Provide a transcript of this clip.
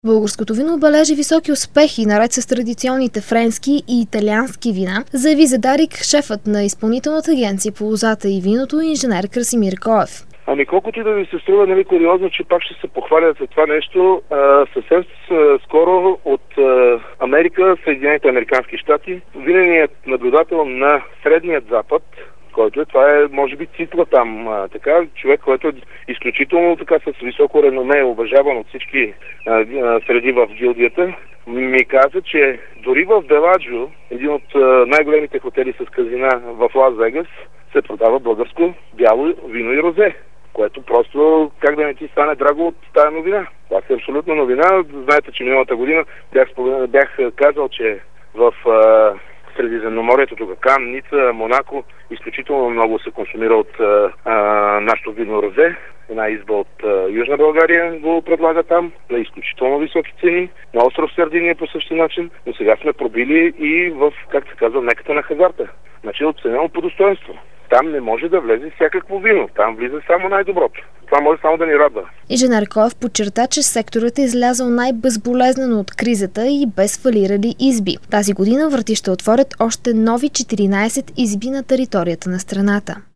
Българското вино бележи високи успехи, наред с традиционните френски и италиански вина, заяви за Дарик шефът на Изпълнителната агенция по лозата и виното инженер Красимир Коев. Колкото и да ви се струва куриозно, че пак ще се похвалят за това нещо, съвсем скоро от Америка, Съединените американски щати, виненият наблюдател на Средният Запад, който това е, може би, титла там, така, човек, който е изключително така с високо реноме, уважаван от всички среди в гилдията, ми каза, че дори в Беладжо, един от най-големите хотели с казина в Лас Вегас, се продава българско бяло вино и розе, което просто как да не ти стане драго от тая новина. Това е абсолютно новина. Знаете, че миналата година бях казал, че в Средиземноморието, тук Кан, Ница, Монако, изключително много се консумира от нашото вино розе. Една изба от Южна България го предлага там на изключително високи цени, на остров Сърдиния по същия начин, но сега сме пробили и в, как се казва, меката на хазарта. Значи оценено по достоинство. Там не може да влезе всякакво вино. Там влиза само най-доброто. Това може само да ни радва. Инженер Коев подчерта, че секторът е излязъл най-безболезнено от кризата и без фалирали изби. Тази година врати ще отворят още нови 14 изби на територията на страната.